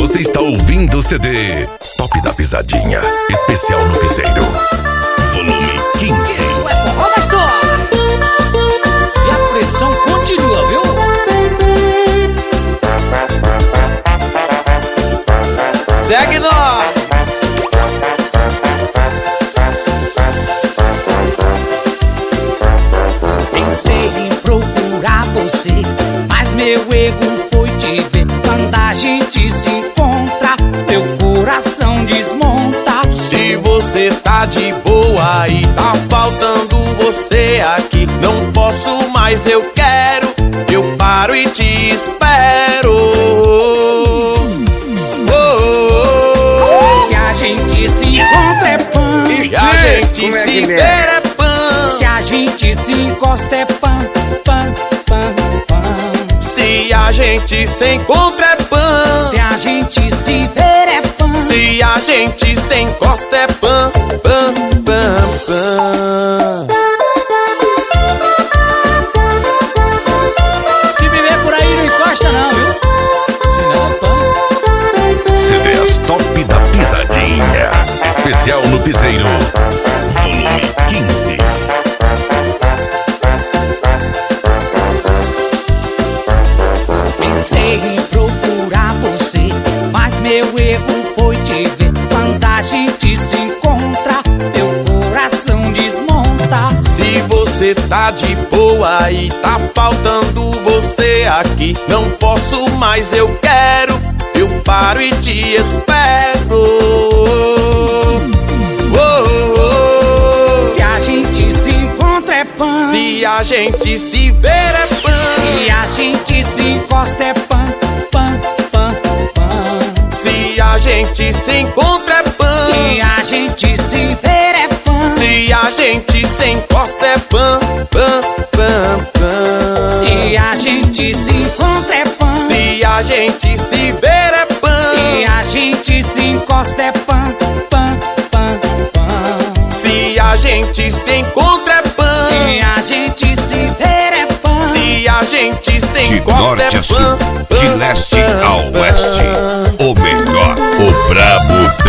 Você está ouvindo o CD Top da Pisadinha, especial no Piseiro, volume 15. Isso é forró, pastor! E a pressão continua, viu? Segue nós! Pensei em procurar você, mas meu erro foi te ver. Quando a gente se encontra, meu coração desmonta. Se você tá de boa e tá faltando você aqui, não posso mais, eu quero, eu paro e te espero. Se a gente se encontra é pã, Se a gente se ver é pã. se a gente se encosta é pã, pã, pã, pã. Se a gente se encontra é pã. Se a gente se ver é pã. Se a gente se encosta é pã, pã, pã, pã. Se viver por aí não encosta não, viu? Senão é pã. CDs Top da Pisadinha, especial no Piseiro, volume 15. Pensei em procurar você, mas meu erro foi te ver. Quando a gente se encontra, meu coração desmonta. Se você tá de boa e tá faltando você aqui, não posso mais, eu quero, eu paro e te espero. Se a gente se encontra é pã. Se a gente se ver é pã. Se a gente se encosta é pã, pã, pã, pã. Se a gente se encontra é pã. Se a gente se ver é pã. Se a gente se encosta é pã, pã, pã, pã. Se a gente se encontra é pã. Se a gente se ver é pã. Se a gente se encosta é pã, pã, pã, pã. Se a gente se encontra é pã. Se a gente se ver é pã. Se a gente se De encosta norte é a sul, pã, de pã, leste pã, ao pã. oeste, o melhor, o brabo